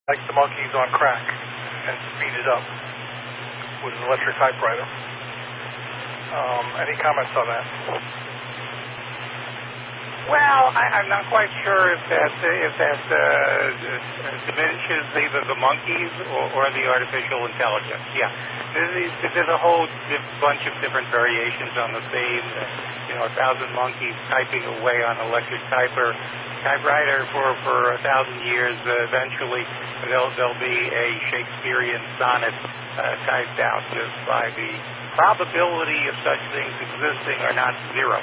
like the monkeys on crack and speed it up with an electric typewriter. Any comments on that? Well, I'm not quite sure if that diminishes either the monkeys or the artificial intelligence. Yeah, there's a whole bunch of different variations on the theme. 1,000 monkeys typing away on an electric typewriter for 1,000 years. Eventually, there'll be a Shakespearean sonnet typed out just by the probability of such things existing are not zero.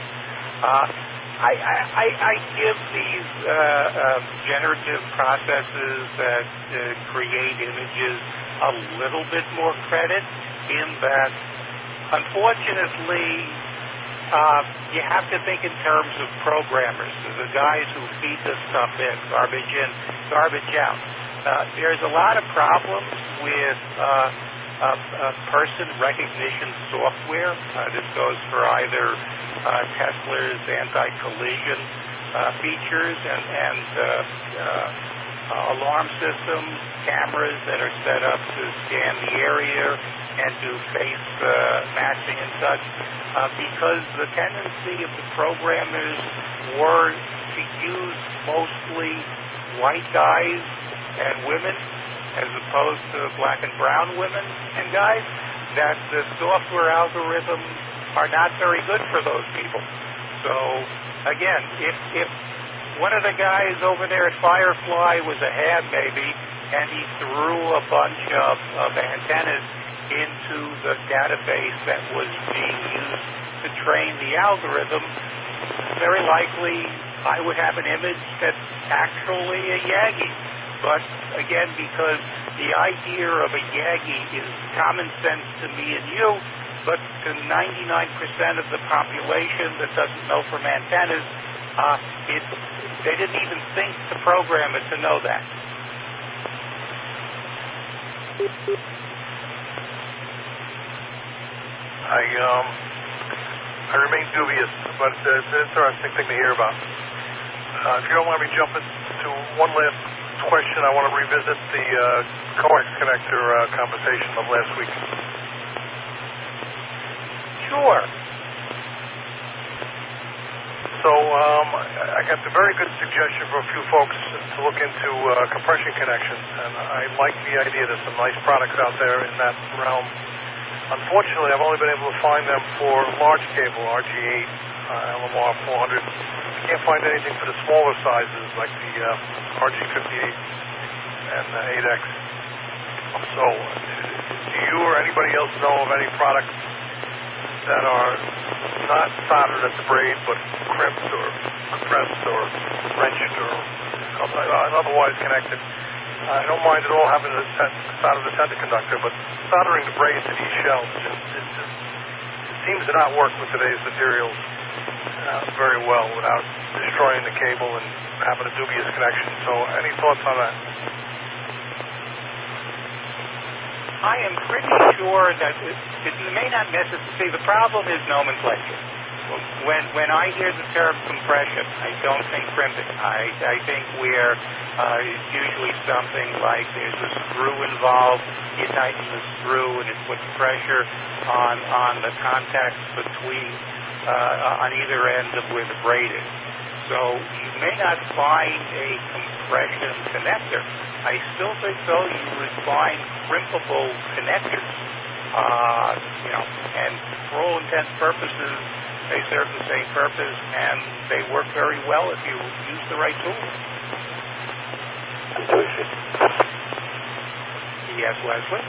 I give these generative processes that create images a little bit more credit in that, unfortunately, you have to think in terms of programmers, the guys who feed this stuff in, garbage in, garbage out. There's a lot of problems with person recognition software. This goes for either Tesla's anti-collision features and alarm systems, cameras that are set up to scan the area and do face matching and such, because the tendency of the programmers were to use mostly white guys and women as opposed to black and brown women and guys, that the software algorithms are not very good for those people. So, again, if one of the guys over there at Firefly was a ham maybe, and he threw a bunch of antennas into the database that was being used to train the algorithm, very likely I would have an image that's actually a Yagi. But again, because the idea of a Yagi is common sense to me and you, but to 99% of the population that doesn't know from antennas, they didn't even think to program it to know that. I remain dubious, but it's an interesting thing to hear about. If you don't let me jump into one last question, I want to revisit the coax connector conversation of last week. Sure. So I got a very good suggestion for a few folks to look into compression connections, and I like the idea. There's some nice products out there in that realm. Unfortunately, I've only been able to find them for large cable, RG8, LMR 400. I can't find anything for the smaller sizes like the RG58 and the 8X. So do you or anybody else know of any products that are not soldered at the braid but crimped or compressed or wrenched or otherwise connected? I don't mind at all having a solder the center conductor, but soldering the braid to these shells it seems to not work with today's materials very well without destroying the cable and having a dubious connection. So any thoughts on that? I am pretty sure that it may not necessarily. The problem is nomenclature. When I hear the term compression, I don't think crimping. I think it's usually something like there's a screw involved, you tighten the screw and it puts pressure on the contacts between on either end of where the braid is. So you may not find a compression connector. I still think, though, you would find crimpable connectors. And for all intents and purposes, they serve the same purpose, and they work very well if you use the right tool. Yes, Leslie?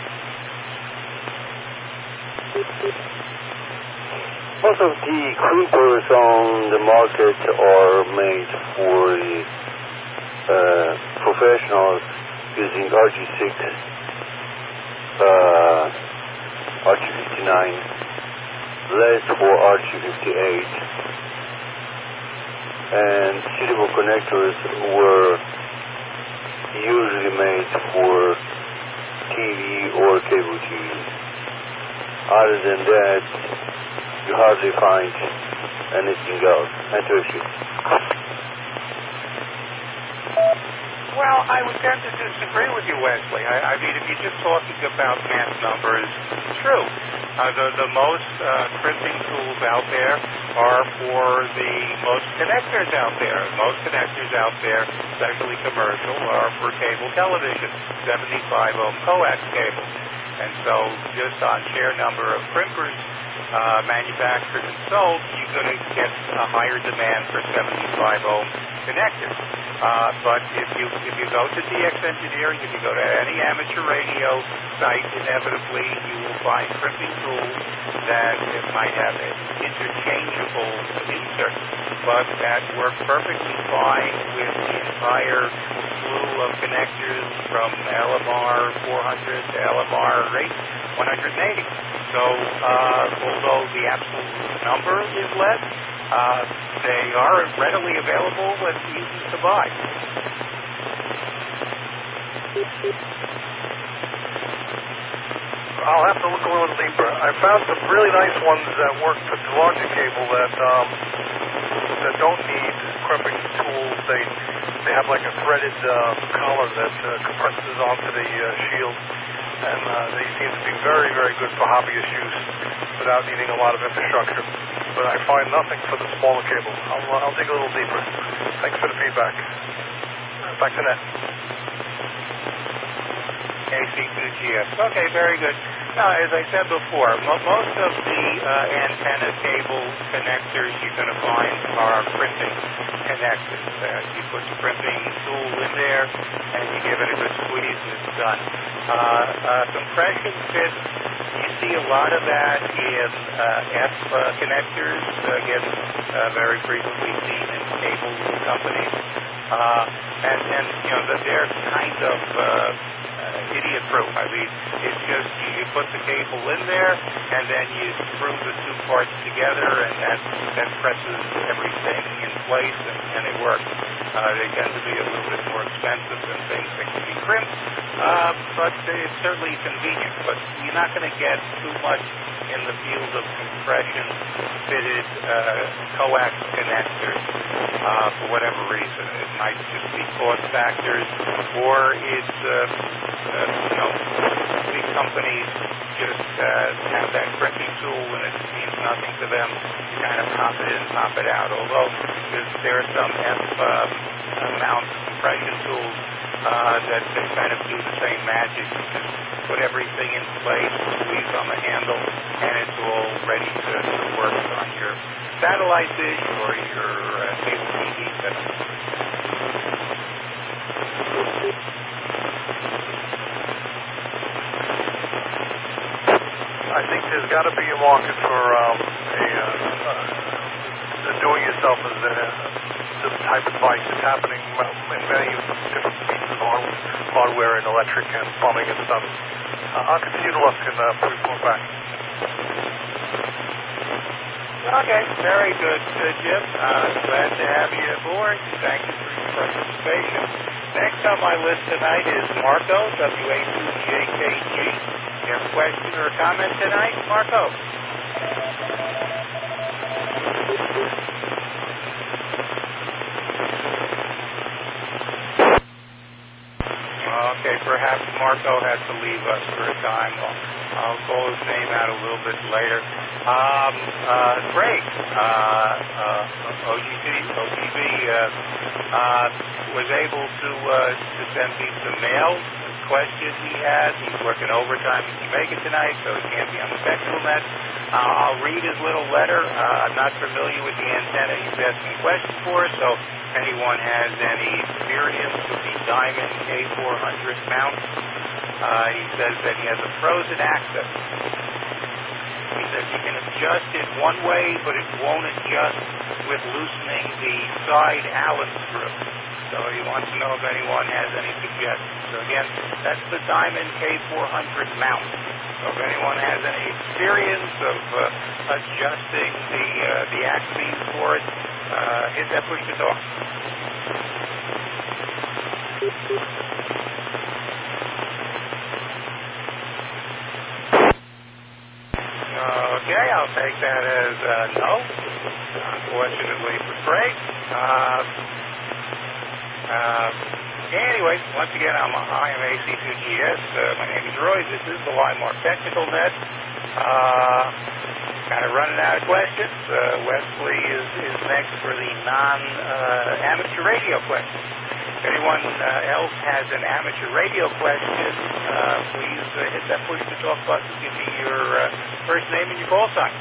Most of the crimpers on the market are made for professionals using RG6, RG59, less for RG58, and suitable connectors were usually made for TV or cable TV. Other than that, you hardly find anything else. Enter issue. Well, I would tend to disagree with you, Wesley. I mean, if you're just talking about mass numbers, true. The most crimping tools out there are for the most connectors out there. Most connectors out there, especially commercial, are for cable television, 75-ohm coax cable. And so just on sheer number of crimpers manufactured and sold, you're going to get a higher demand for 75-ohm connectors. But if you go to DX Engineering, if you go to any amateur radio site, inevitably you will find crimping tools that might have an interchangeable insert, but that work perfectly fine with the entire slew of connectors from LMR 400 to LMR 180. So although the absolute number is less, they are readily available and easy to buy. I'll have to look a little deeper. I found some really nice ones that work with the larger cable that don't need crimping tools. They have like a threaded collar that compresses onto the shield, and they seem to be very, very good for hobbyist use without needing a lot of infrastructure. But I find nothing for the smaller cable. I'll dig a little deeper. Thanks for the feedback. Back to net. AC2GS. Okay, very good. As I said before, most of the antenna cable connectors you're going to find are crimping connectors. You put the crimping tool in there, and you give it a good squeeze, and it's done. Compression fits, you see a lot of that in F connectors, again, very frequently seen in cable companies. And you know, they're kind of idiot-proof. I mean, it's just you put the cable in there, and then you screw the two parts together, and that presses everything in place, and it works. They tend to be a little bit more expensive than things that can be crimped, but it's certainly convenient. But you're not going to get too much in the field of compression-fitted coax connectors for whatever reason. It might just be cost factors, or it's big companies just have that crimping tool and it means nothing to them. You kind of pop it in, pop it out. Although there are some F-mount compression tools that kind of do the same magic. You just put everything in place, squeeze on the handle, and it's all ready to work on your satellite dish or your cable TV setup. I think there's got to be a market for the doing-yourself this type of device. It's happening in many different pieces of hardware and electric and plumbing and stuff. I'll continue to look and report back. Okay, very good, Jim. Glad to have you aboard. Thank you for your participation. Next on my list tonight is Marco, WA2JKG. You have a question or a comment tonight, Marco? Okay, perhaps Marco has to leave us for a time. I'll call his name out a little bit later. Craig, OGB was able to send me some mail. Questions he has. He's working overtime in Jamaica tonight, so he can't be on the technical net. I'll read his little letter. I'm not familiar with the antenna he's asking questions for, so if anyone has any experience with the Diamond K400 mount, he says that he has a frozen axis. He says you can adjust it one way, but it won't adjust with loosening the side Allen screw. So he wants to know if anyone has any suggestions. So again, that's the Diamond K400 mount. So if anyone has any experience of adjusting the axes for it, hit that push to talk. Okay, I'll take that as no. Unfortunately for Craig. Anyway, once again, I'm IMAC2GS. My name is Roy. This is the LIMAR Technical Net. Kind of running out of questions. Wesley is next for the non-amateur radio questions. If anyone else has an amateur radio question, please hit that push to talk button. Give me your first name and your call sign.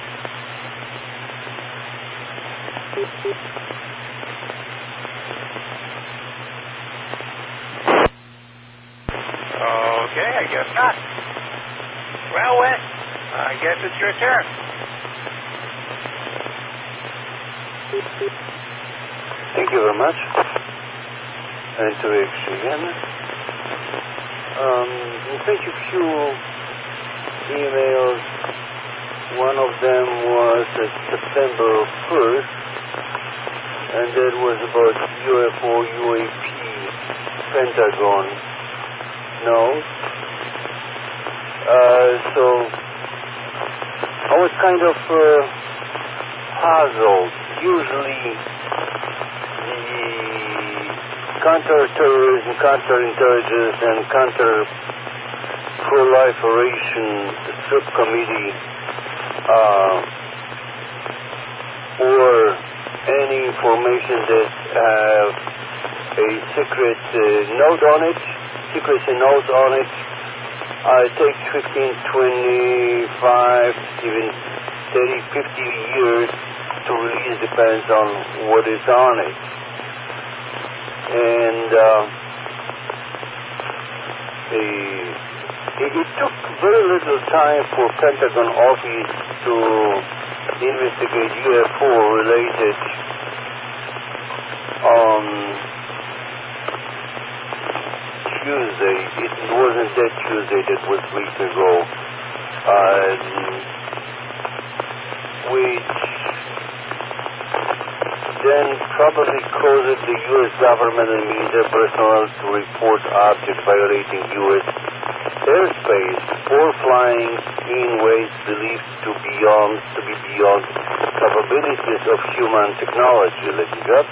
Okay, I guess not. Well, Wes, I guess it's your turn. Thank you very much. And to X again. Thank you few emails. One of them was September 1st, and that was about UFO, UAP, Pentagon. No. So I was kind of puzzled. Usually the counter-terrorism, counter-intelligence, and counter-proliferation subcommittee or any information that have a secrecy note on it, takes 15, 25, even 30, 50 years to release, depends on what is on it. And it took very little time for Pentagon office to investigate UFO-related Tuesday. It wasn't that Tuesday, that was a week ago, which then probably caused the U.S. government and military personnel to report objects violating U.S. airspace or flying in ways believed to be beyond capabilities of human technology. Let me go.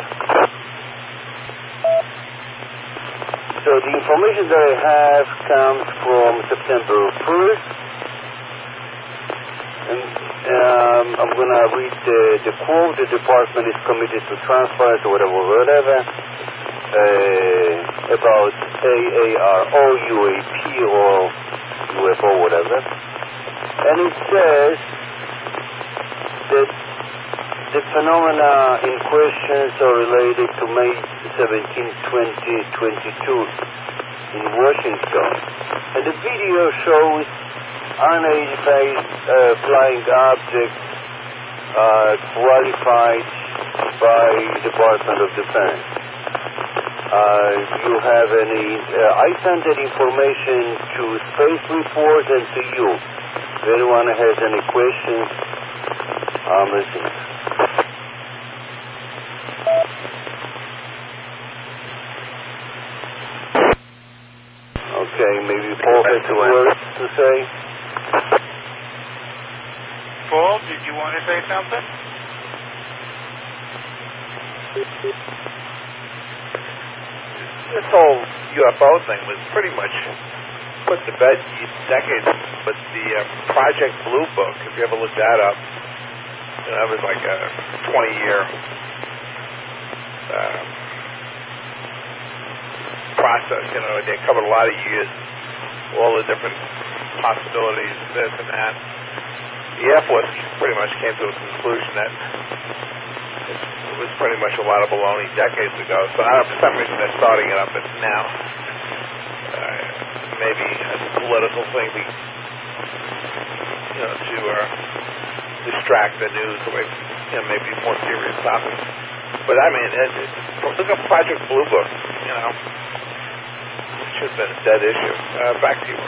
So the information that I have comes from September 1st. And I'm going to read the quote. The department is committed to transparency, whatever, about AARO, UAP, or UFO, whatever. And it says that the phenomena in questions are related to May 17, 2022 in Washington. And the video shows unidentified flying objects qualified by Department of Defense. You have any... I sent that information to Space Report and to you. If anyone has any questions, I'm listening. Okay, maybe Paul has some words to say. Paul, did you want to say something? This whole UFO thing was pretty much put to bed decades ago with the Project Blue Book. If you ever look that up, that was like a 20-year process. They covered a lot of years, all the different possibilities, this and that. The Air Force pretty much came to a conclusion that it was pretty much a lot of baloney decades ago. So for some reason they're starting it up now. Maybe as a political thing, to distract the news away from maybe more serious topics. But I mean, look at Project Blue Book. It should have been a dead issue. Back to you.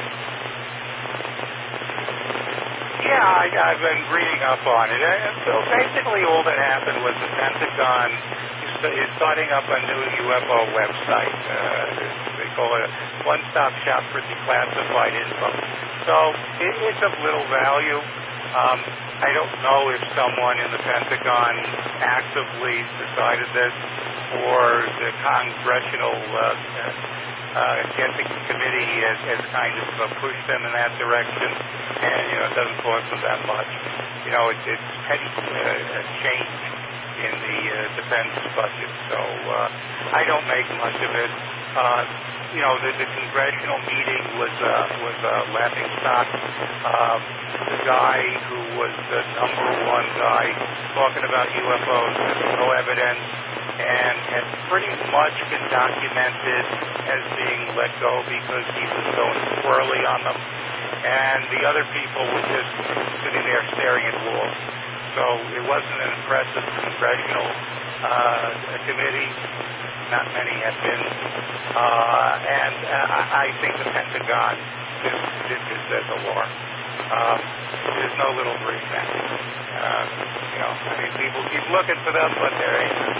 Yeah, I've been reading up on it. So basically all that happened was the Pentagon is starting up a new UFO website. They call it a one-stop shop for declassified info. So it's of little value. I don't know if someone in the Pentagon actively decided this, or the Congressional Ethics Committee has kind of pushed them in that direction, and it doesn't cost them that much. It's petty change in the defense budget, so I don't make much of it. The congressional meeting was a laughing stock. The guy who was the number one guy talking about UFOs, there's no evidence, and had pretty much been documented as being let go because he was going squirrely on them, and the other people were just sitting there staring at walls. So it wasn't an impressive congressional committee. Not many have been. And I think the Pentagon did this as a war. There's no little green man. People keep looking for them, but there ain't none.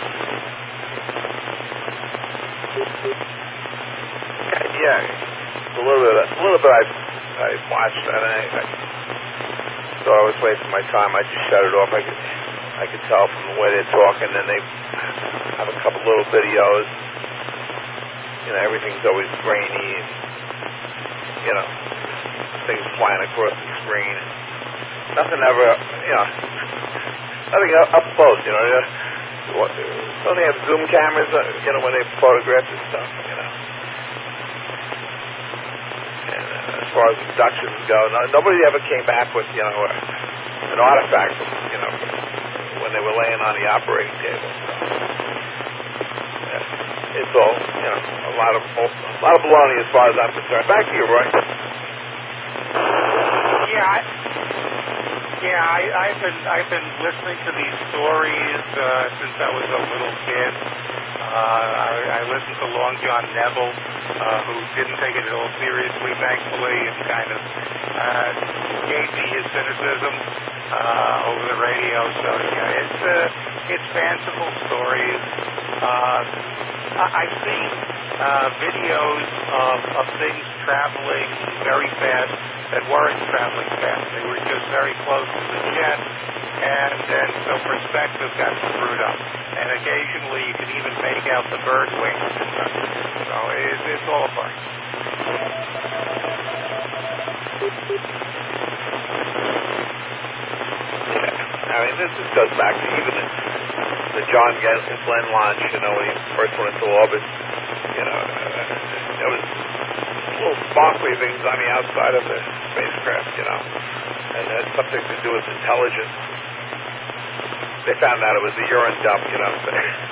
Yeah. A little bit I watched, and I thought I was wasting my time. I just shut it off. I could tell from the way they're talking, and they have a couple little videos. Everything's always grainy, and things flying across the screen. Nothing ever, nothing up close. Don't they have zoom cameras? When they photograph this stuff. And as far as abductions go, nobody ever came back with an artifact. When they were laying on the operating table. It's all, a lot of baloney as far as I'm concerned. Back to you, Roy. I've been listening to these stories since I was a little kid. I listened to Long John Neville, who didn't take it at all seriously, thankfully, and kind of gave me his cynicism over the radio. So it's fanciful stories. I've seen videos of things traveling very fast that weren't traveling fast. They were just very close to the jet, and then so perspective got screwed up. And occasionally you can even make out the bird wings and stuff. So it's all fun. This goes back to even the John Glenn launch, when he first went into orbit. There was little sparkly things on the outside of the spacecraft, and it had something to do with intelligence. They found out it was the urine dump, But,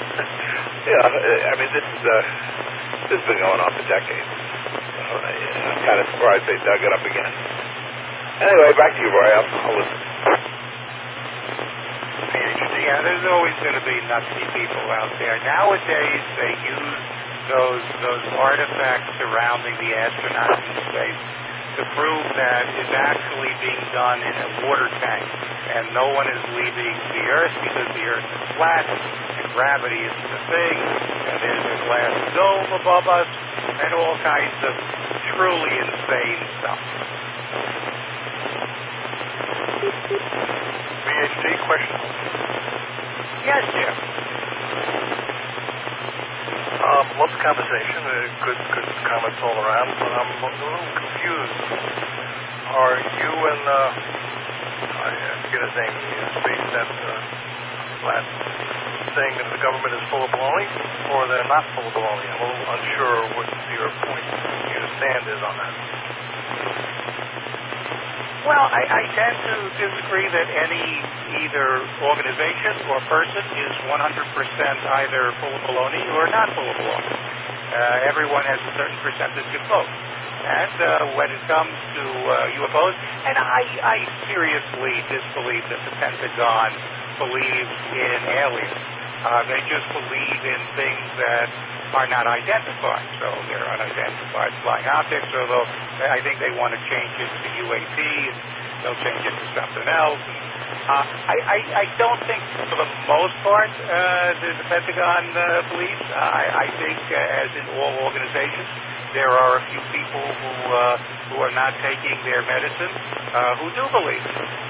this has been going on for decades. I'm kind of surprised they dug it up again. Anyway, back to you, Roy. I'll listen. Yeah, there's always going to be nutsy people out there. Nowadays, they use those artifacts surrounding the astronauts in space to prove that it's actually being done in a water tank, and no one is leaving the Earth because the Earth is flat, and gravity isn't a thing, and there's a glass dome above us, and all kinds of truly insane stuff. PhD question? Yes, Jim. Love the conversation. Good comments all around, but I'm a little confused. Are you and I forget his name, the space that last saying that the government is full of baloney, or they're not full of baloney? I'm a little unsure what your point, your stand is on that. Well, I tend to disagree that any either organization or person is 100% either full of baloney or not full of baloney. Everyone has a certain percentage of both. And when it comes to UFOs, and I seriously disbelieve that the Pentagon believes in aliens. They just believe in things that are not identified. So they're unidentified flying objects, although I think they want to change it to UAP, and they'll change it to something else. I don't think, for the most part, the Pentagon believes. I think, as in all organizations, there are a few people who are not taking their medicine who do believe.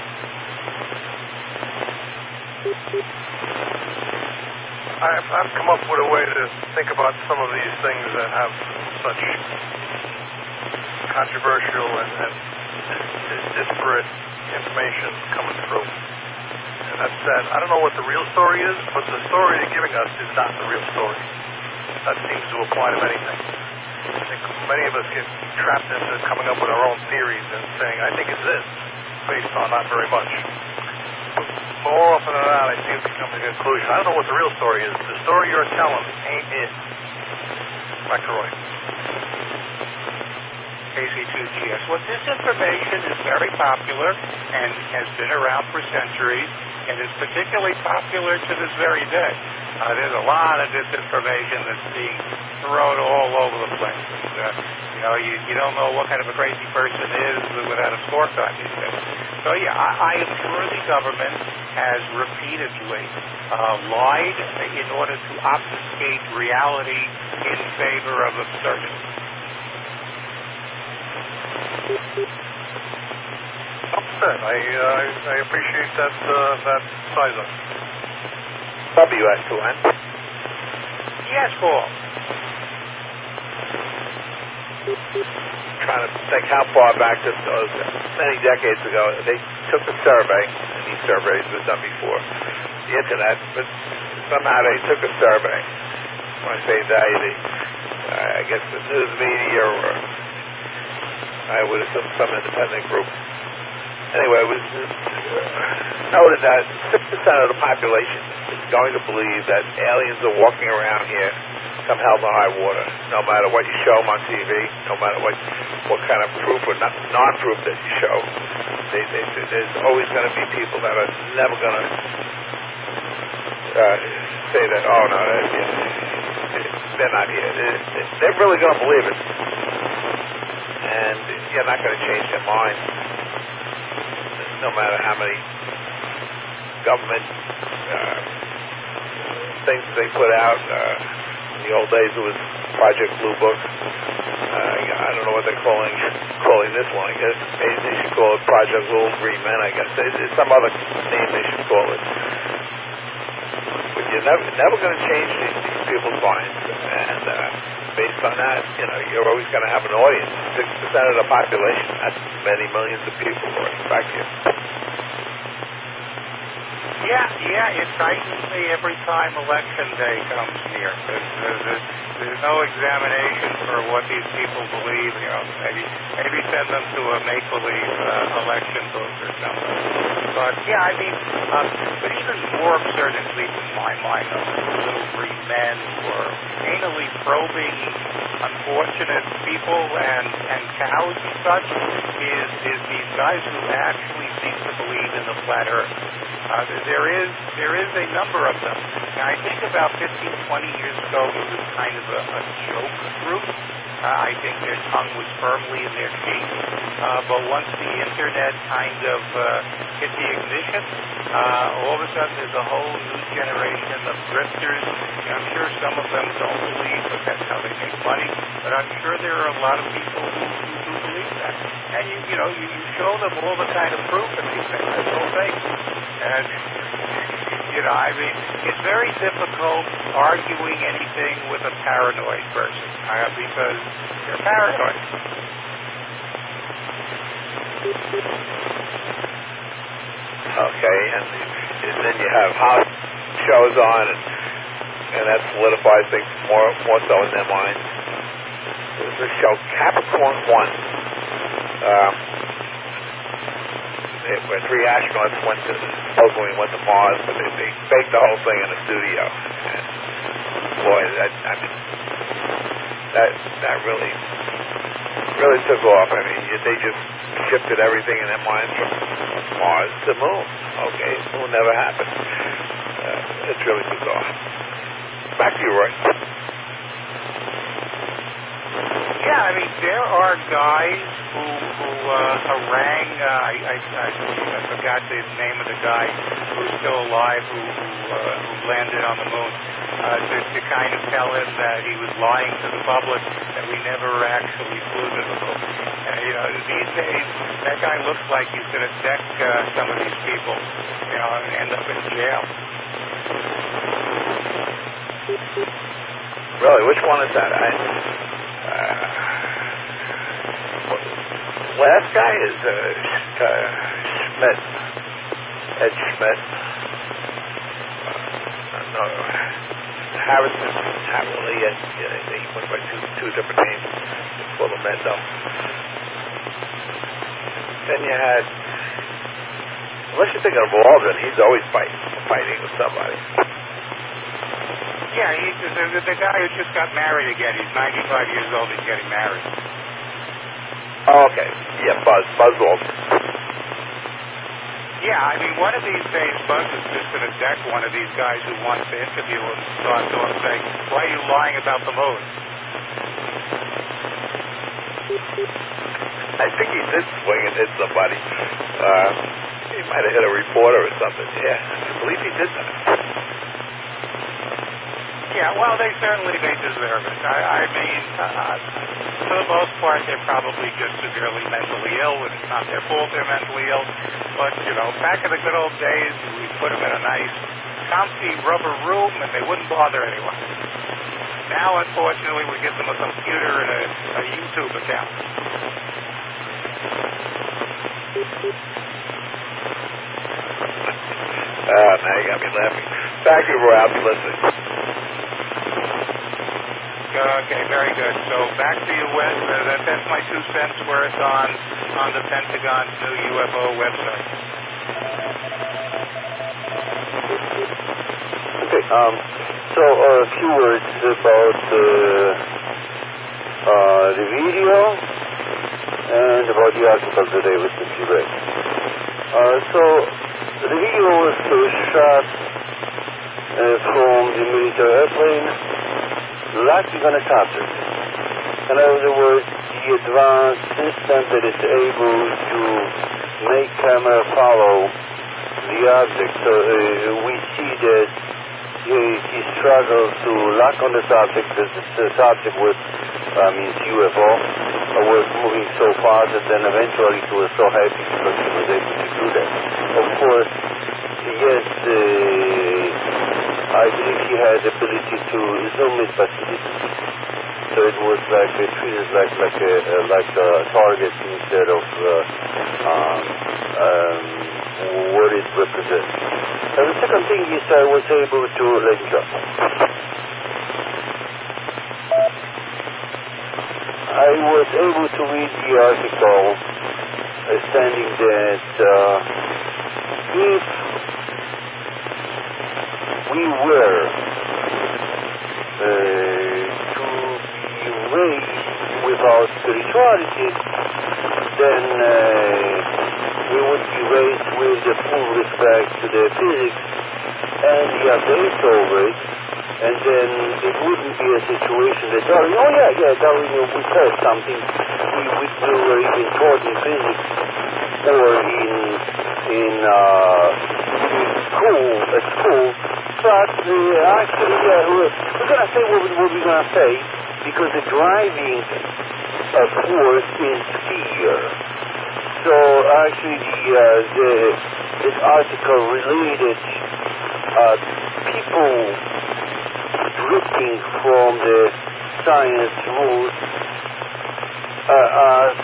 I've come up with a way to think about some of these things that have such controversial and disparate information coming through. And that's that I don't know what the real story is, but the story they're giving us is not the real story. That seems to apply to many things. I think many of us get trapped into coming up with our own theories and saying, I think it's this, based on not very much. But more often than not, I seem to come to the conclusion, I don't know what the real story is. The story you're telling ain't it. Back to Roy. KC2GS. Well, this information is very popular and has been around for centuries and is particularly popular to this very day. There's a lot of disinformation that's being thrown all over the place. You don't know what kind of a crazy person is without a scorecard these days. So, yeah, I am sure the government has repeatedly lied in order to obfuscate reality in favor of absurdity. Upset. I appreciate that size up. WS2N. Yes, Paul. Trying to think how far back this goes. Many decades ago, they took a survey, and these surveys were done before the internet, but somehow they took a survey. When I say they, I guess the news media or I would assume some independent group. Anyway, it was noted that 6% of the population is going to believe that aliens are walking around here come hell or high water, no matter what you show them on TV, no matter what kind of proof or non-proof that you show. There's always going to be people that are never going to say that, oh, no, they're not here. They're really going to believe it. And you're not going to change their mind, no matter how many government things they put out. In the old days, it was Project Blue Book. I don't know what they're calling this one. I guess maybe they should call it Project Little Green Men. I guess there's some other name they should call it. But you're never going to change these people's minds, and based on that, you're always going to have an audience. 6% of the population, that's many millions of people back here. Yeah, it frightens me every time Election Day comes near. There's no examination for what these people believe. Maybe send them to a make-believe election book or something. But yeah, but even more absurd, at least in my mind, of little green men who are anally probing unfortunate people and cows and such is these guys who actually seem to believe in the flat earth. There is a number of them. Now, I think about 15, 20 years ago, it was kind of a joke group. I think their tongue was firmly in their cheek. But once the internet kind of hit the ignition, all of a sudden there's a whole new generation of grifters. I'm sure some of them don't believe that that's how they make money, but I'm sure there are a lot of people who believe that. And you show them all the kind of proof, and they say that's all fake. And it's very difficult arguing anything with a paranoid person because they're paranoid. Okay, and then you have house shows on, and that solidifies things more so in their minds. There's a show, Capricorn 1. Where 3 astronauts supposedly went to Mars, but they faked the whole thing in the studio. And boy, that really really took off. I mean, they just shifted everything in their minds from Mars to Moon. Okay, Moon never happened. It's really bizarre. Back to you, Roy. Yeah, I mean, there are guys who harangue, I forgot the name of the guy who's still alive who landed on the moon, to kind of tell him that he was lying to the public, that we never actually flew to the moon. These days, that guy looks like he's going to deck some of these people, and end up in jail. Really, which one is that? Last guy is Schmidt. Ed Schmidt. No, Harrison. He went by two different names. Called him Mendo. Then you had, unless you're thinking of Aldrin, he's always fighting with somebody. Yeah, he's the guy who just got married again. He's 95 years old. He's getting married. Oh, okay. Yeah, Buzz Aldrin. Yeah, I mean, one of these days, Buzz is just going to deck one of these guys who wants to interview him and start to him saying, why are you lying about the moon? I think he did swing and hit somebody. He might have hit a reporter or something. Yeah, I believe he did that. Yeah, well, they deserve it. I mean, for the most part, they're probably just severely mentally ill, and it's not their fault they're mentally ill. But, back in the good old days, we put them in a nice, comfy rubber room, and they wouldn't bother anyone. Now, unfortunately, we give them a computer and a YouTube account. Now you got me laughing. Back to you, Roy. I'll be listening. Okay, very good. So back to you, Wes. That's my 2 cents worth on the Pentagon's new UFO website. Okay. So a few words about the video and about the article that I recently read. So the video was shot from the military airplane, lacking on a subject. In other words, the advanced system that is able to make camera follow the object. So we see that he struggled to lock on the subject because the subject was, UFO, was moving so fast that then eventually he was so happy because he was able to do that. Of course, yes, I believe he had the ability to zoom it, but he didn't. So it was treated like a target instead of what it represents. And the second thing is I was able to let it go. I was able to read the article stating that if we were to be raised without spirituality, then we would be raised with the full respect to the physics and the updates over it, and then it wouldn't be a situation that Darwin, Darwin, we said something we were even taught in physics or at school, but actually, we're going to say what we're going to say, because the driving force is fear. So actually, this article related people drifting from the science rules as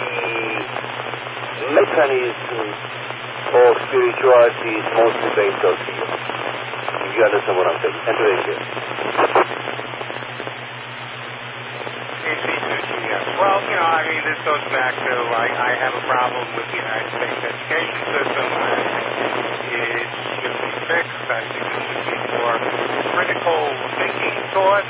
the mechanism of spirituality is mostly based on fear. You understand what I'm saying? And very good. Yes. Well, I mean, this goes back to, I have a problem with the United States education system. I think it should be fixed. I think it should be more critical thinking taught,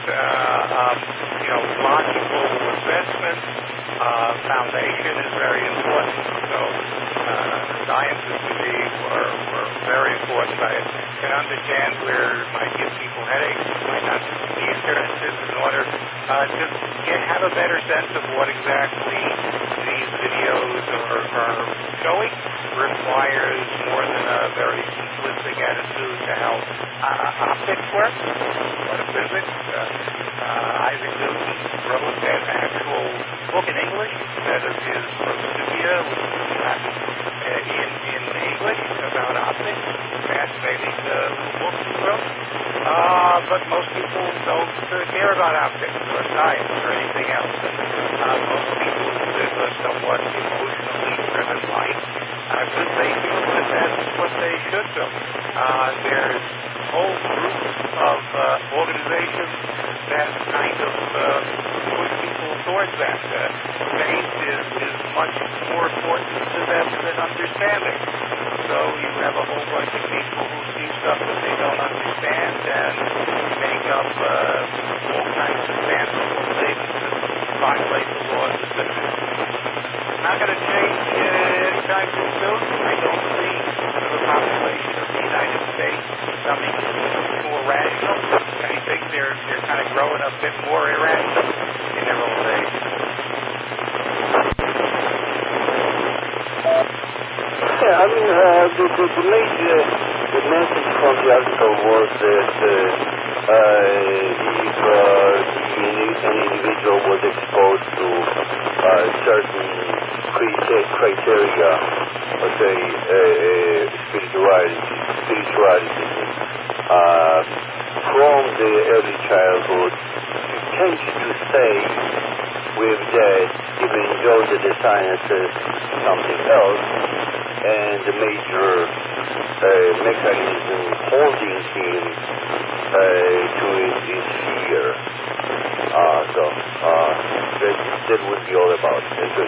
logical assessment. Foundation is very important. So sciences to me were very important. I can understand where it might give people headaches, might not be interested in order to have a better sense of what exactly these videos are showing. Requires more than a very simplistic attitude to how optics work, or physics. Isaac Newton wrote an actual book in English instead of his Principia, which is in English about optics. Fascinating little book he wrote. But most people don't care about optics or science or anything else. Most people live a somewhat emotionally driven life. Because they feel that that's what they should do. There's whole groups of organizations that kind of push people towards that. Faith is much more important to them than understanding. So you have a whole bunch of people who see stuff that they don't understand and make up all kinds of fanciful things that violate the laws of physics. Not going to change anytime soon. I don't see the population of the United States becoming more rational. I think they're kind of growing a bit more irrational in their old age. Yeah, I mean, the message from the article was that if an individual was exposed to certain criteria, let's say spirituality, from the early childhood, he tends to stay with that, even though that the science is something else, and the major mechanism holding him to it is fear. That would be all about it.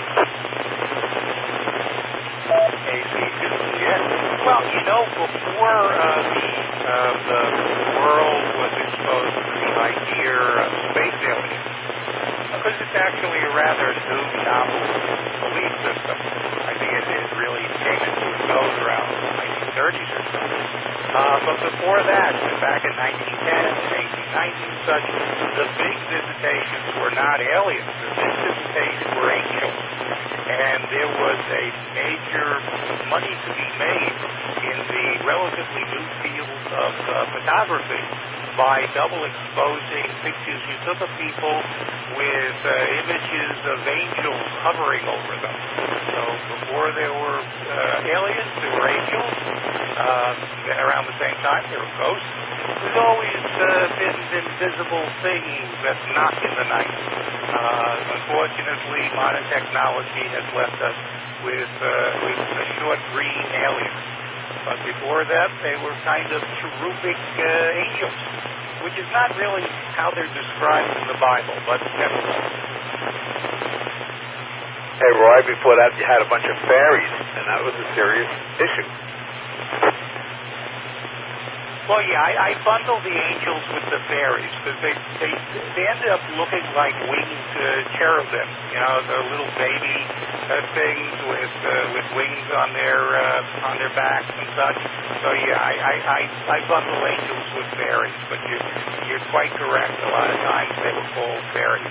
Yes. Well, before the world was exposed to the idea of space aliens, because it's actually a rather new, novel belief system. I think it really came into its nose around the 1930s or so. But before that, back in 1910 and 1890 and such, the big visitations were not aliens. The big visitations were angels. And there was a major money to be made in the relatively new field of photography by double exposing pictures you took of people with images of angels hovering over them. So before there were aliens, there were angels. Around the same time, there were ghosts. There's always been invisible things that knock in the night. Unfortunately, modern technology has left us with a short green aliens. But before that, they were kind of cherubic angels, which is not really how they're described in the Bible, but nevertheless. Hey, Roy, before that, you had a bunch of fairies, and that was a serious issue. Well, yeah, I bundle the angels with the fairies because they ended up looking like winged cherubim. The little baby things with wings on their backs and such. So yeah, I bundle angels with fairies, but you're quite correct. A lot of times they were called fairies.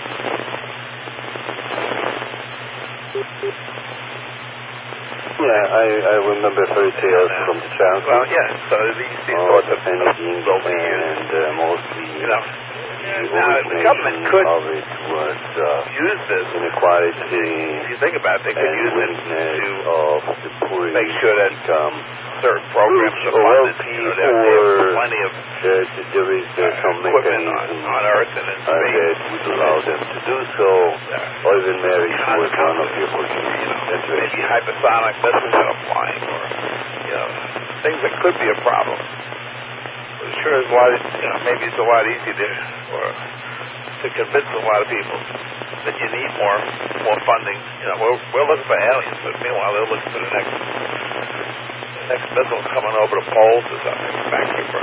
Yeah, I remember fairy tales from the childhood. Well, yeah, so these sorts of anything, and mostly the government could of it was use this inequality. If you think about it, they could use it to make sure that certain programs are funded. There's plenty of there is some mechanism on Earth and in space that would allow them to do so, or even marriage was one of the opportunities. Maybe hypersonic missiles that are flying, or things that could be a problem. But it sure is maybe it's a lot easier to convince a lot of people. then you need more funding. You know, we're looking for aliens, but meanwhile they're looking for the next missile coming over the poles or something. Back super.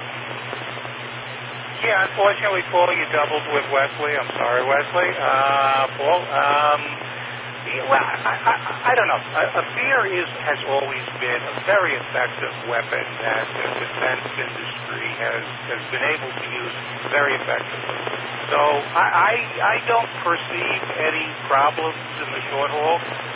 Yeah, unfortunately, Paul, you doubled with Wesley. I'm sorry, Wesley. Paul, well, I don't know. Fear has always been a very effective weapon that the defense industry has been able to use very effectively. So I don't perceive any problems in the short haul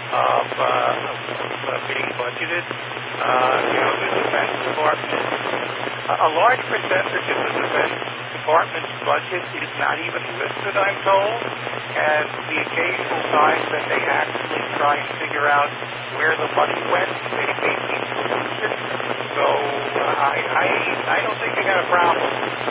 of being budgeted. The Defense Department, a large percentage of the Defense Department's budget is not even listed, I'm told, and the occasional times that they actually try and figure out where the money went, they seem to lose it. So I don't think they got a problem.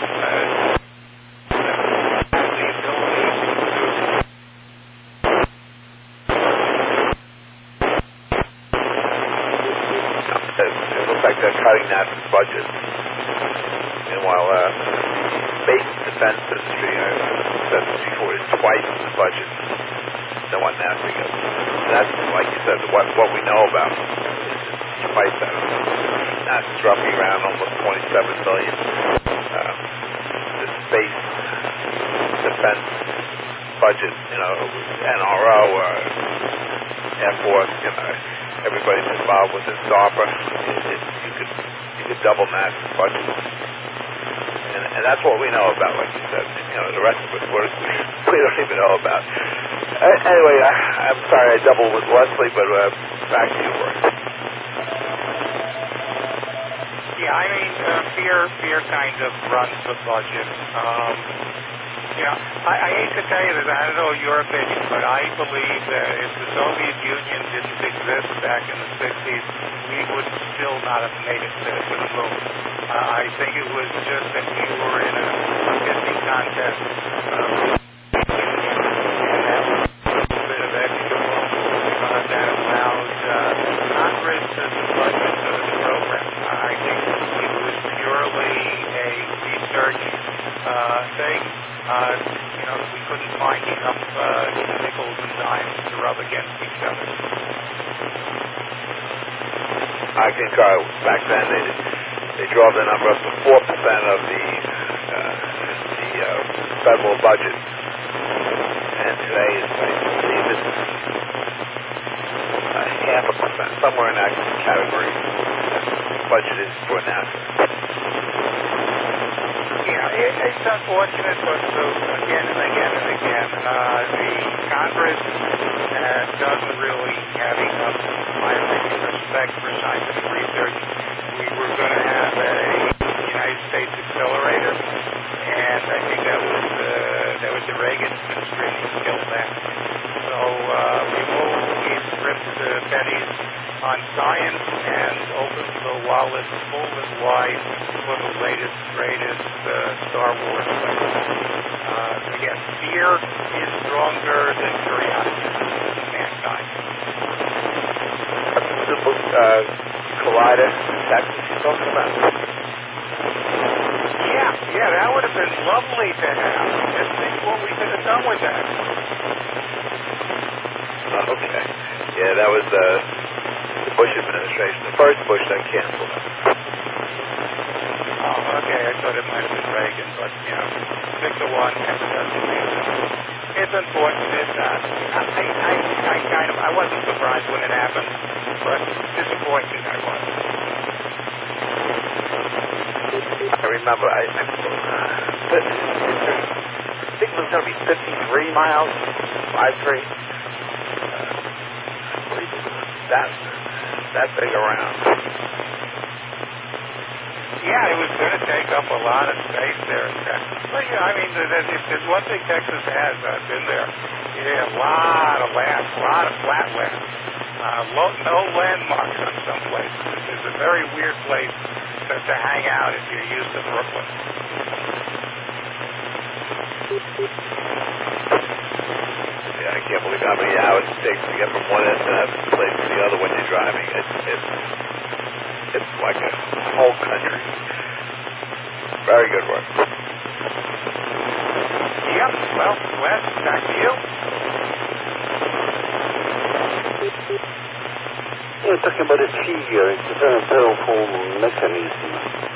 It looks like they're cutting NASA's budget. Meanwhile, space defense industry, I've said this before, is twice the budget than what NASA gets. That's, like you said, what we know about is twice that. NASA's roughly around almost $27 billion. The space defense budget, NRO, Air Force, everybody's involved with this DARPA. You could double NASA's budget. And that's what we know about, like you said. The rest of it, we don't even know about. Anyway, I'm sorry I doubled with Wesley, but back to you, Bert. Yeah, I mean, fear kind of runs the budget. I hate to tell you this, I don't know your opinion, but I believe that if the Soviet Union didn't exist back in the 60s, we would still not have made it to the moon. I think it was just that we were in a kissing contest. Bit of extra that allowed Congress to budget the program. I think it was purely a research thing. We couldn't find enough nickels and dimes to rub against each other. I think back then they drove the number up to 4% of the federal budget, and today I believe it's 0.5%, somewhere in that category. Budget is for NASA. Yeah, it's unfortunate, but again and again and again, the Congress doesn't really have enough, in my opinion, respect for scientific research. We were going to have a United States accelerator, and I think that was the Reagan administration killed that. So we will strip the pennies on science and open the wallet full and wide for the latest, greatest Star Wars weapons. Again, fear is stronger than curiosity in mankind. Collider, Texas, you're talking about? Yeah, that would have been lovely to have. Just think what we could have done with that. Okay. Yeah, that was the Bush administration. The first Bush that canceled it. Oh, okay. I thought it might have been Reagan, but, pick the one, never does it. It's unfortunate. I wasn't surprised when it happened, but disappointed I was. I remember, I think it was going to be 53 miles, 53. That big around. Yeah, it was going to take up a lot of space there in Texas. But, if there's one thing Texas has, I've been there, a lot of land, a lot of flat land. No landmarks on some places. It's a very weird place to hang out if you're used to Brooklyn. Yeah, I can't believe how many hours it takes to get from one end of the place to the other when you're driving. It's like a whole country. Very good work. Yep. Well, Wes, back to you. Yeah, talking about the figure, it's a very powerful mechanism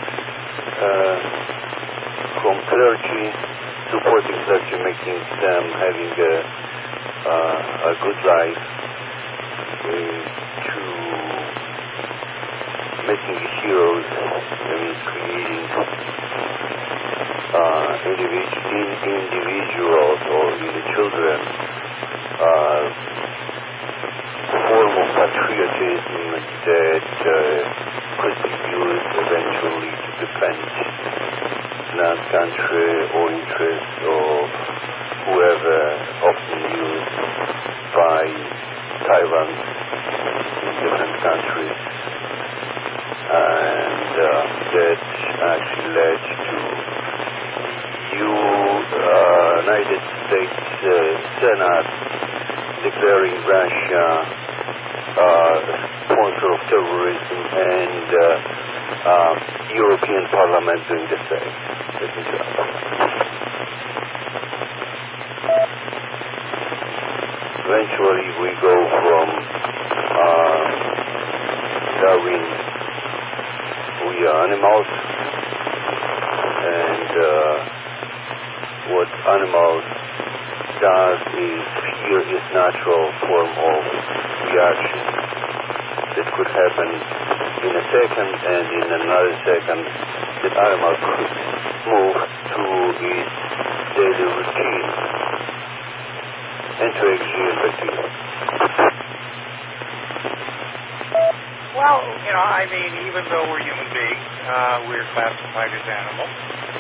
from clergy, supporting clergy, making them having a good life, to making heroes, that means creating individuals or even children, form of patriotism that could be used eventually to defend not country or interests or whoever, often used by tyrants in different countries, and that actually led to United States Senate declaring Russia sponsor of terrorism, and European Parliament doing the same. Eventually we go from Darwin, we are animals, and what animals does is fear is natural form of reaction that could happen in a second, and in another second the animal could move to its daily routine and to exist bacteria. Well, I mean, even though we're human beings, we're classified as animals.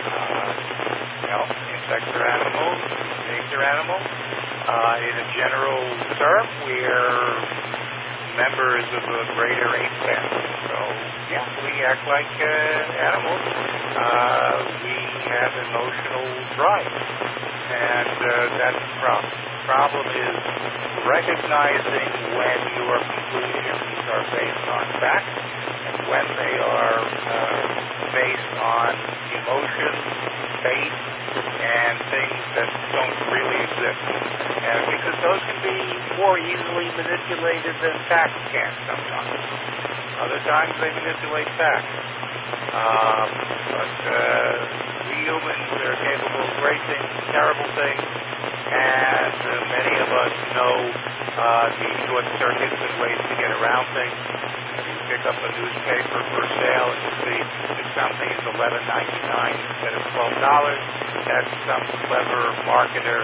Insects are animals, snakes are animals. In a general term, we're members of a greater ape family. So, yeah, we act like animals. We have emotional drive. And that's the problem. The problem is recognizing when your conclusions are based on fact and when they are based on emotion, faith, and things that don't really exist. And because those can be more easily manipulated than facts can sometimes. Other times they manipulate facts. But we humans are capable of great things, terrible things, and many of us know the short circuits and ways to get around things. You pick up a newspaper for sale and you see that something is $11.99 instead of $12. That's some clever marketer,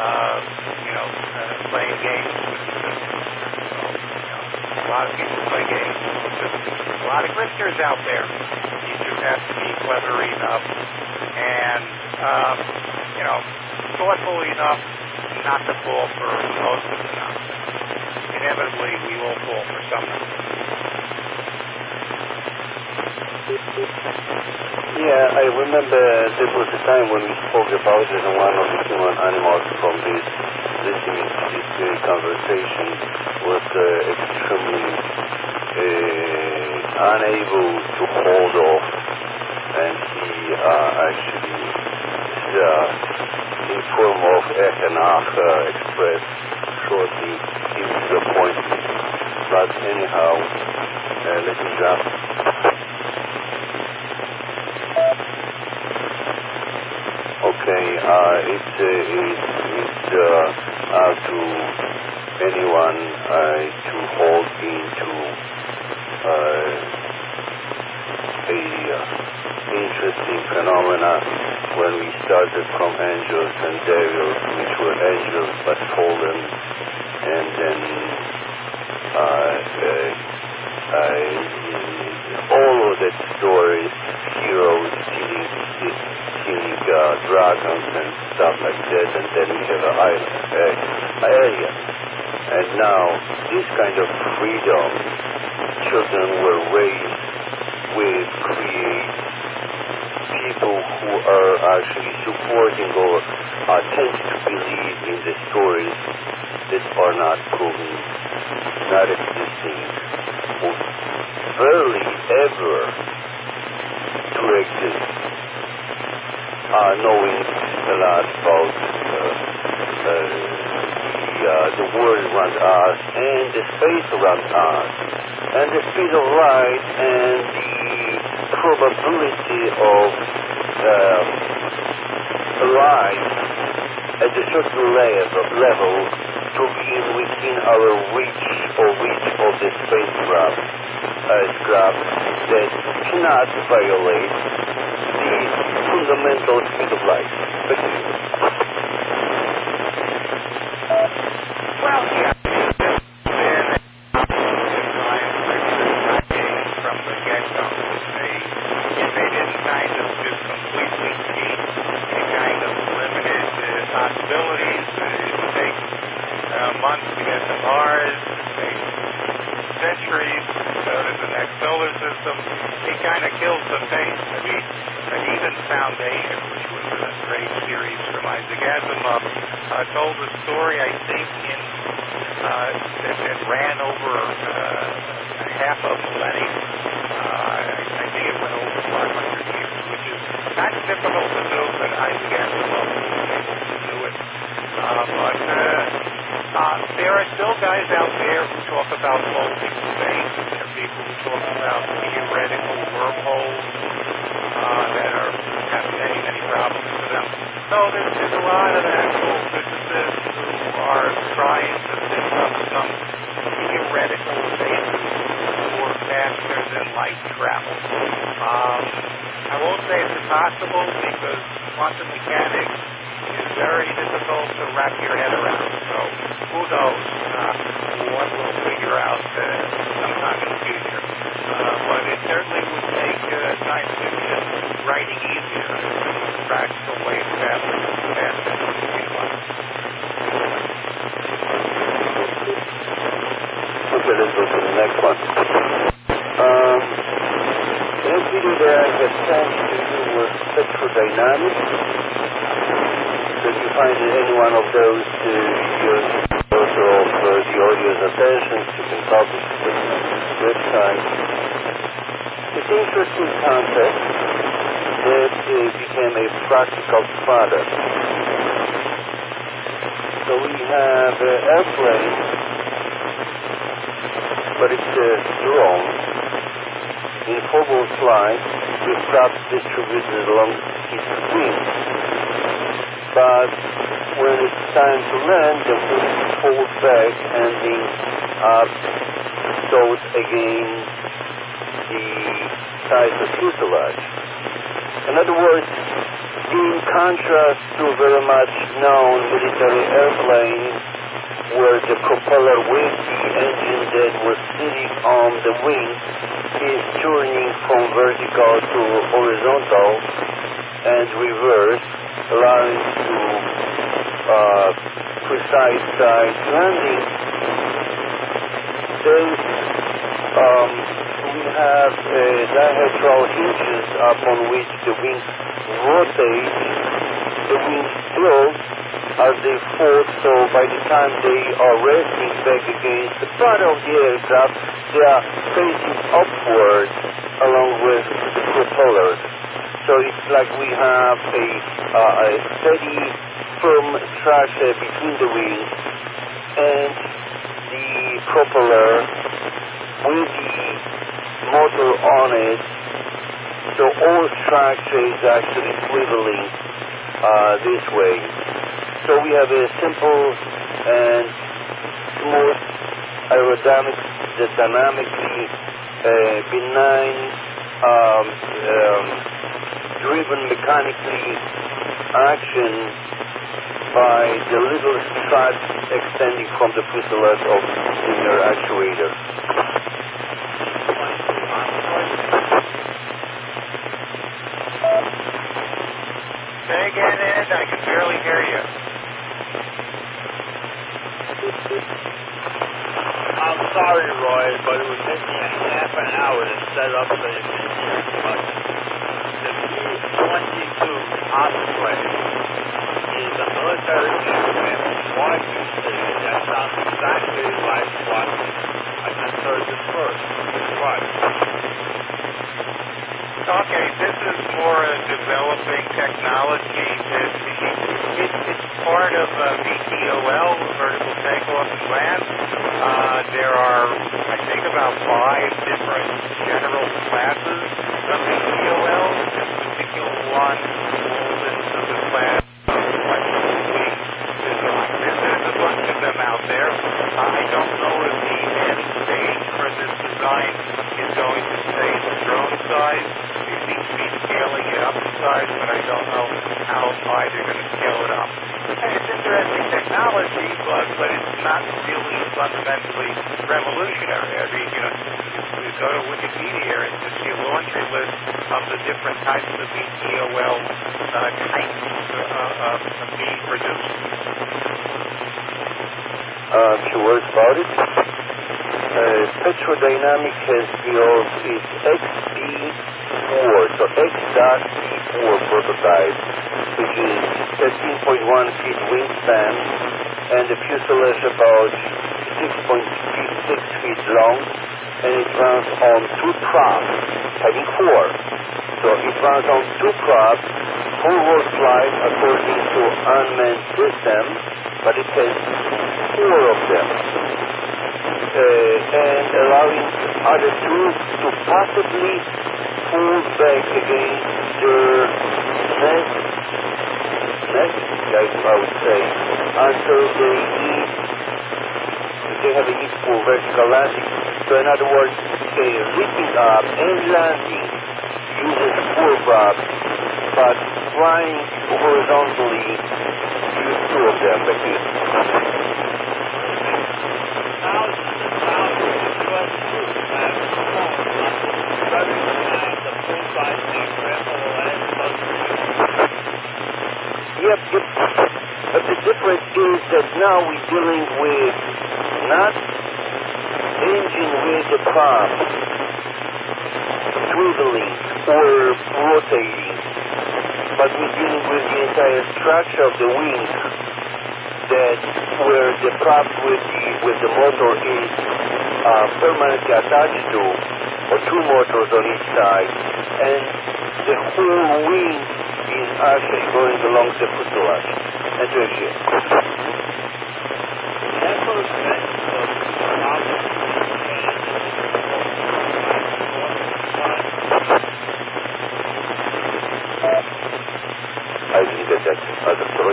playing games with the system. So, a lot of people play games with the system. There's a lot of grifters out there. You do have to be clever enough and, thoughtful enough not to fall for most of the nonsense. Inevitably, we all fall for something. Yeah, I remember there was a time when we spoke about it, and one of the human animals from this listening to this conversation was extremely unable to hold off, and he actually in form of Echenach expressed shortly his disappointment. But anyhow, let me just it's up to anyone to hold into interesting phenomena when we started from angels and devils, which were angels but fallen, and then all of that stories, heroes killing dragons and stuff like that, and then we have alien. And now, this kind of freedom, children were raised with, create people who are actually supporting or tend to believe in the stories that are not proven, not existing, or barely ever to exist. knowing a lot about the world around us and the space around us, and the speed of light and the probability of light at a certain level to be within our reach or reach of the spacecraft that cannot violate the fundamental speed of light. Well, yeah, there's been science fiction from the get-go. They didn't kind of just completely cheat. They kind of limited possibilities. It would take months to get to Mars. It would take centuries to go to the next solar system. It kind of kills the pace. I mean, and even Foundation, which was a great series from Isaac Asimov, told a story, I think, that ran over half a millennium. I think it went over 500 years, which is not difficult to do, but Isaac Asimov was able to do it. But there are still guys out there who talk about floating space. There are people who talk about theoretical wormholes that have many problems to them. So there's a lot of actual physicists who are trying to think up some theoretical basis for faster than light travel. I won't say it's impossible because quantum mechanics is very difficult to wrap your head around. So who knows what we'll figure out sometime in the future. But it certainly would make science fiction writing easier if practical ways traveling faster than the speed of light. Okay, let's go to the next one. The next video that I have sent to you was spectrodynamics. So if you find any one of those videos also of the audio's attention, you can publish the website. It's an interesting concept that became a practical product. So we have an airplane, but it's a drone in forward flight with straps distributed along its wings. But when it's time to land, the wings fold back, ending up stowed against the side of the fuselage. In other words, in contrast to very much known military airplanes where the propeller with the engine that was sitting on the wing is turning from vertical to horizontal and reverse, allowing to precise side landing. We have diametral hinges upon which the wings rotate. The wings tilt as they fall, so by the time they are resting back against the body of the aircraft, they are facing upward along with the propellers. So it's like we have a steady, firm structure between the wings and the propeller with the motor on it. So all structure is actually swiveling this way. So we have a simple and smooth aerodynamically benign, driven mechanically action by the little struts extending from the fuselage of the inner actuator. Say again, Ed, I can barely hear you. I'm sorry, Roy, but it would take me a half an hour to set up so you can hear. But the B-22 Osprey is a military aircraft in Washington City that sounds exactly like what I just heard this first. Right. Okay, this is more a developing technology. It's part of VTOL, vertical takeoff and land. There are, I think, about 5 different general classes of VTOL. This particular one falls into the class of flexible wing design. There's a bunch of them out there. I don't know if the end stage for this design is going to stay the drone size. They seem to be scaling it up in size, but I don't know how high they're going to scale it up. And it's interesting technology, but it's not really fundamentally revolutionary. I mean, you go to Wikipedia and you see a laundry list of the different types of VTOL types being produced. A few words about it. Petrodynamics has built its XP4, so X.P4 prototype, which is 13.1 feet wingspan and the fuselage about 6.6 feet long, and it runs on 2 props, having 4. So it runs on 2 props, forward flight according to unmanned system, but it has 4 of them. And allowing other 2 to possibly pull back against their nest, I would say, until they have a need for vertical landing. So in other words, lifting up and landing uses 4 props, but flying horizontally uses 2 of them. Thank you. Thousands and thousands of U.S. troops have flown doesn't have the full-size FOS Yep. But the difference is that now we're dealing with not engine with the prop swiveling or rotating, but we're dealing with the entire structure of the wing, that where the prop with the motor is permanently attached to, or 2 motors on each side, and the whole wing is actually going along the fuselage and to a ship. I didn't get that other story.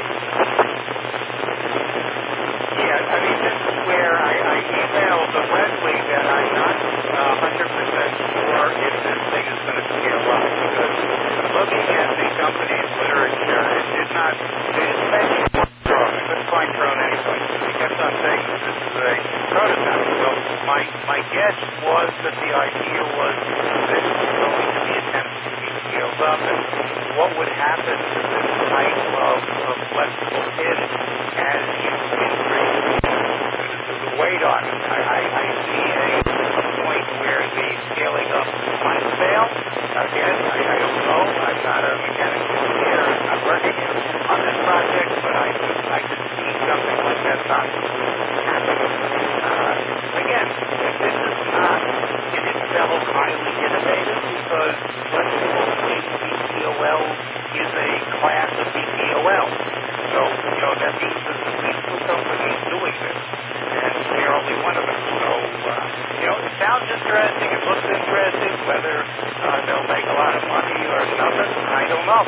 Yeah, I mean, this is where I emailed Wesley that I'm not 100% sure if this thing is going to scale up, because looking at the company's literature, it did not, they didn't mention drone. I couldn't find drone anyway. They kept on saying that this is a prototype. So my guess was that the idea was that it was going to be attempted to be scaled up, and what would happen to this type of flexible hinge as you increase the weight on it. I see a point where the scaling up might fail. Again, I don't know. I'm not a mechanical engineer. I'm not working on this project, but I could see something like that possibly happening. Again, this is not in itself highly innovative, because flexible wing VTOL is a class of VTOL. So, that means there's at least 2 companies doing this, and we're only one of them. So, it sounds interesting, it looks interesting. Whether they'll make a lot of money or nothing, I don't know.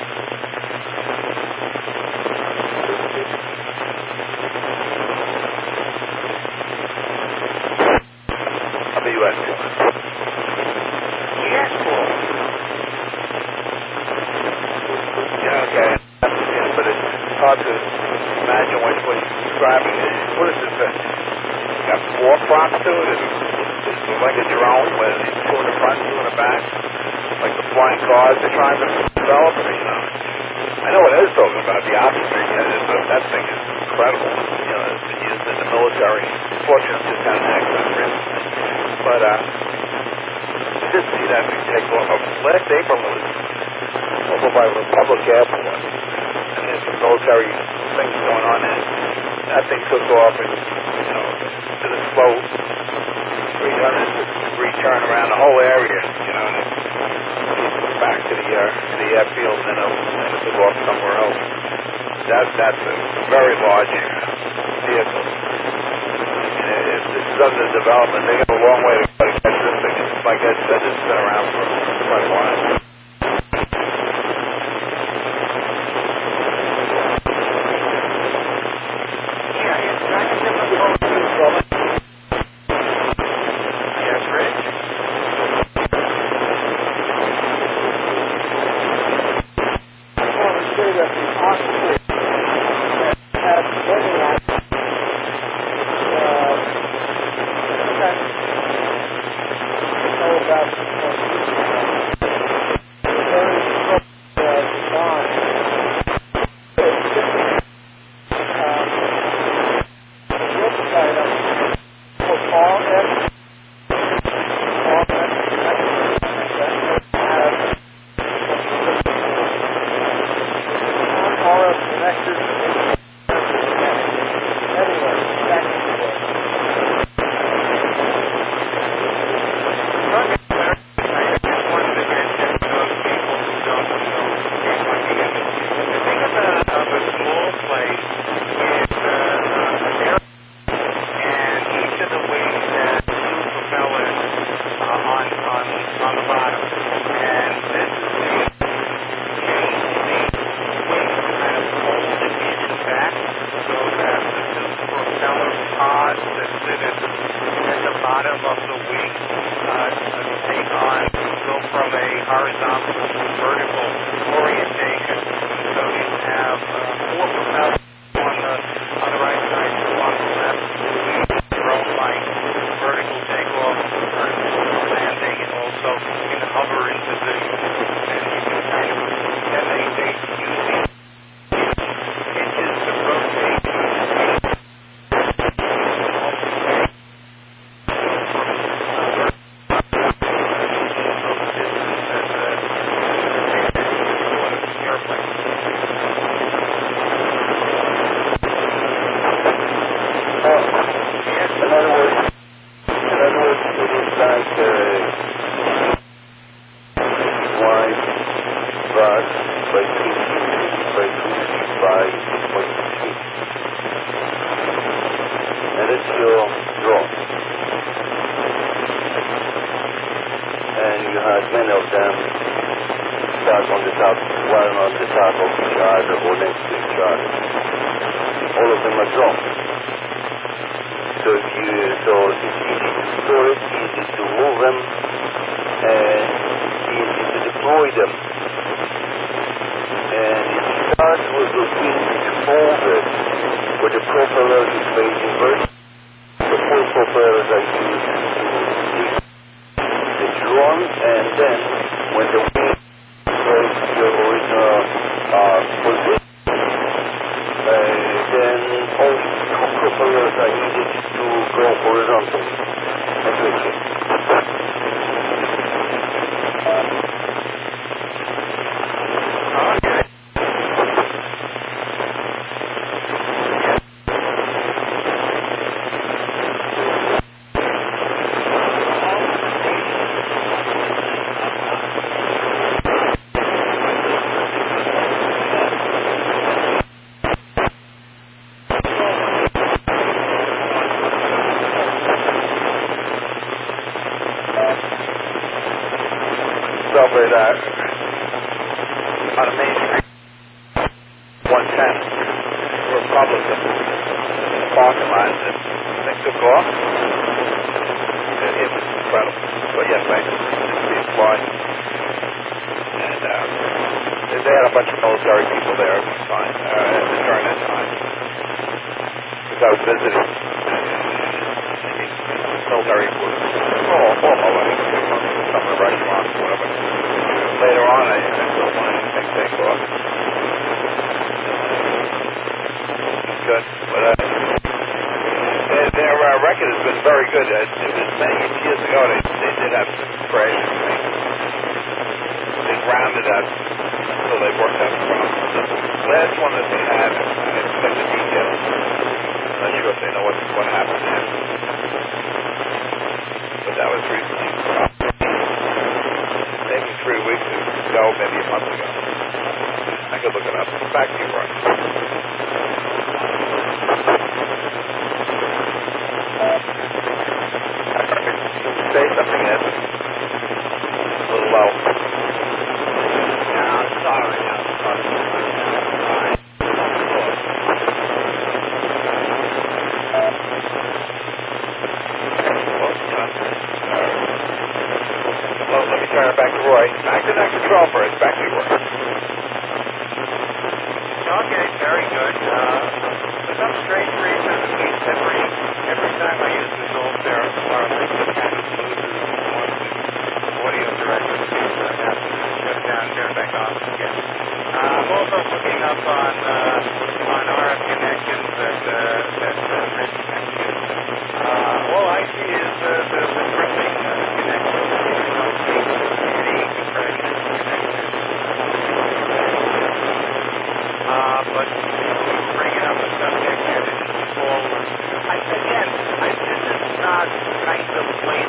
How the U.S. Yes, Paul. Yeah, okay. But it's hard to imagine what you're describing. What is this? You got 4 props to it? It's like a drone where it's 2 in the front, 2 in the back, like the flying cars they're trying to develop. I know what Ed's talking about, the Osprey. That thing is incredible. It's been used in the military. Fortunately, it's just had an accident recently. But I did see that thing take off. Last April, it was over by Republic Airport, and there's some military things going on there. That thing took off and, did a slow 300-degree turn around the whole area, and it back. airfield and then it took off somewhere else. That's a very large vehicle. If this is under development, they got a long way to go to catch this thing. Like I said, it's been around for quite a while. Yes, Rich? I want to say that the Oxford has many about very design. On Main Street, 110, Republican parking lot, and they took off. It was incredible. But yes, I didn't see it fly. And they had a bunch of military people there at the time, during that time. Because I was visiting military quarters. All over some of the restaurants, whatever. Later on, I still wanted to take off. Good. But their record has been very good. It was many years ago, they did have some crashes. They grounded us until they worked out the problem. The last one that they had, I expect the details. I'm not sure if they know what happened there. But that was recently. Maybe 3 weeks ago. ago, maybe a month ago. I could look it up. Back to you, Roy. Say something, Ed. A little low. Yeah, I'm sorry. Well, let me turn it back to Roy. Back to that control first. Back to you, Roy. Okay, very good. For some strange reason, at least every time I use this old pair of wireless, it kind of loses one audio direction. I have to shut it down, turn it back on again. I'm also looking up on RF connections that